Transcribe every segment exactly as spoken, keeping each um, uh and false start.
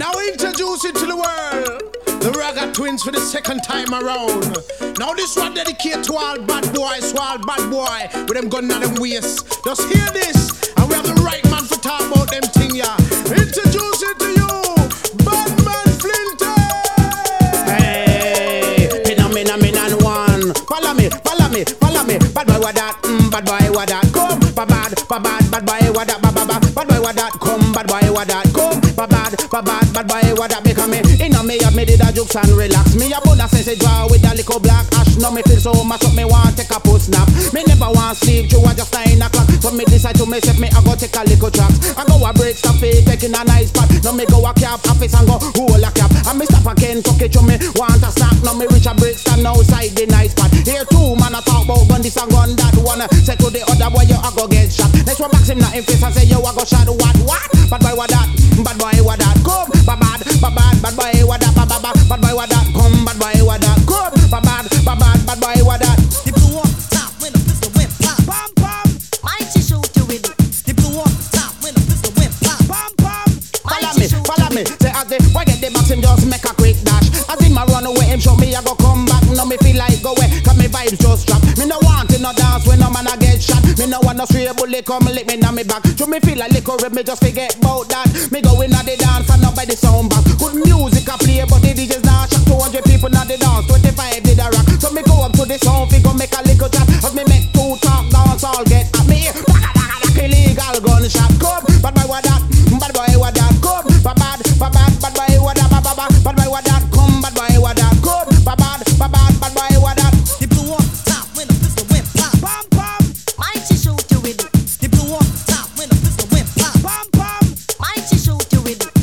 Now introduce it to the world. The Ragga Twins for the second time around. Now this one dedicated to all bad boys, to all bad boy with them gun at them waist. Just hear this, and we have the right man for talk about them thing, yeah. Introduce it to you, Badman Flinty. Hey, phenomenon one. Follow me, follow me, follow me. Bad boy what that, mm, bad boy what that. Come, bad, bad, bad, bad boy what that, bad, bad, bad boy what that. Come, bad boy what that. Come, bad, bad, bad, bad boy what that. Because me, inna me up me did a jokes and relax. Me a bonus sense draw with a little black ash. Now me feel so much up me want take a post snap. Me never want sleep through a just nine o'clock. So me decide to myself me I go take a little tracks. I go a break stop it taking a nice spot. Now me go a cap office and go hold a cap. And me stop again tuck it to me want a snack. Now me reach a break stand outside the nice spot. Here two man a talk about gun this and gun that. One say to the other boy you a go get shot. Next one box him not in face and say you a go shot what what? Bad boy what that? Bad boy what that? Come bad bad bad bad bad boy what that? Bad bad bad boy what that? Come bad boy what that? Come bad bad bad bad bad boy what that? You blew off the top when the pistol went pop. Pam pam. Might you shoot you with it? You blew off the top when the pistol went pop. Pam pam. Follow me, follow me. Say as the boy get the box him just make a quick dash. As him a run away him show me I go come back. Now me feel like go away 'cause me vibes just drop. Me no want in no dance when no man a get shot. Me no want no stray bullet come lick me na me back. So me feel like liquor me just forget about that. Me go in at the dance and up by the sound box. Good music I play but the D J's not shot. two hundred people na the dance, twenty-five did a rock. So me go up to the sound fi go make a little chat. As me make two talk dance all get at me. Daga daga daga illegal gunshot. Come bad boy what that? Bad boy what that? Come bad bad bad bad bad boy what that? Bad bad bad boy what that? Come bad boy what that? Come bad bad bad bad bad boy what that? You blew off the top when the pistol went pop. Pam pam. Might you shoot you with it? You blew off the top when the pistol went pop. Pam pam. Might you shoot you with it?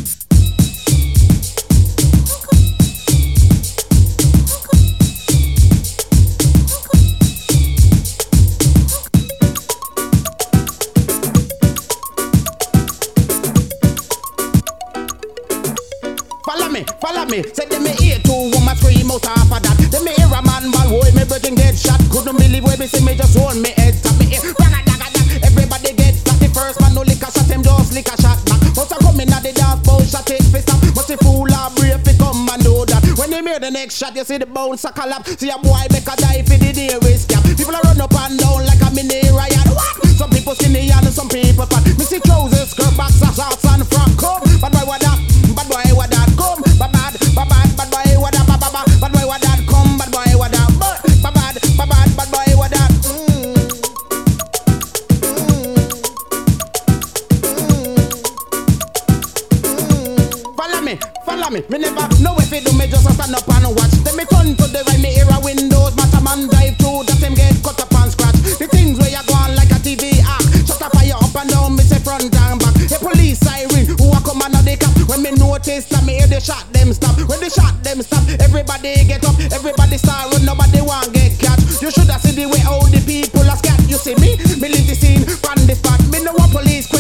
Follow me, follow me. Say them me hear two woman scream out half of that. Them me hear a man ball hold me virgin get shot. Couldn't believe when me see me just hold me head tap me hear. Ragga dagga dag. Everybody get flat. The first man no lick a shot him just lick a shot back. But I come in at the dance bowl shot it fi stop. But the fool a brave fi come and do that. When they hear the next shot you see the bounce a collapse. See a boy make a die fi the nearest gap. People a run up and down like a mini riot. What? Some people skinny and some people fat. Me see trousers, skirt, boxers, shorts and frock. Come, bad boy what that? Bad boy what that? Come, bad bad, bad bad, bad boy what that? Bad bad, bad boy what that? Come, bad boy what that? Bad bad, bad bad, bad boy what that? Mm. Mm. Follow me, follow me. Me never know if it do me just a stand up and watch. Then me turn to the right, me hear a windows, matter man drive through, that him get cut up and scratch. The things where you go on like a T V act. Shut up fire up and down, me say front and back. The police siren, who a come and they cap. When me notice that me hear the shot them stop. When the shot them stop, everybody get up, everybody start run, nobody want get catch. You shoulda see the way all the people are scared. You see me, me leave the scene from the spot. Me know what police